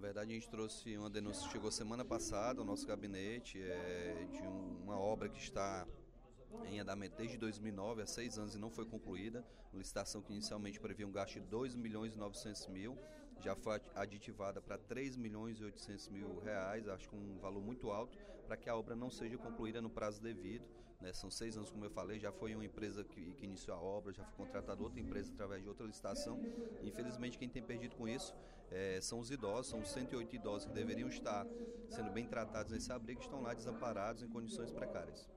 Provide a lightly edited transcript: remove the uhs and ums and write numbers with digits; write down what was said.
verdade, a gente trouxe uma denúncia que chegou semana passada ao nosso gabinete de uma obra que está em andamento desde 2009, há 6 anos, e não foi concluída. Uma licitação que inicialmente previa um gasto de 2 milhões e 900 mil, já foi aditivada para 3 milhões e 800 mil reais, acho que um valor muito alto, para que a obra não seja concluída no prazo devido, né? São 6 anos, como eu falei, já foi uma empresa que iniciou a obra, já foi contratada outra empresa através de outra licitação. Infelizmente, quem tem perdido com isso são os idosos, são os 108 idosos que deveriam estar sendo bem tratados nesse abrigo, que estão lá desamparados em condições precárias.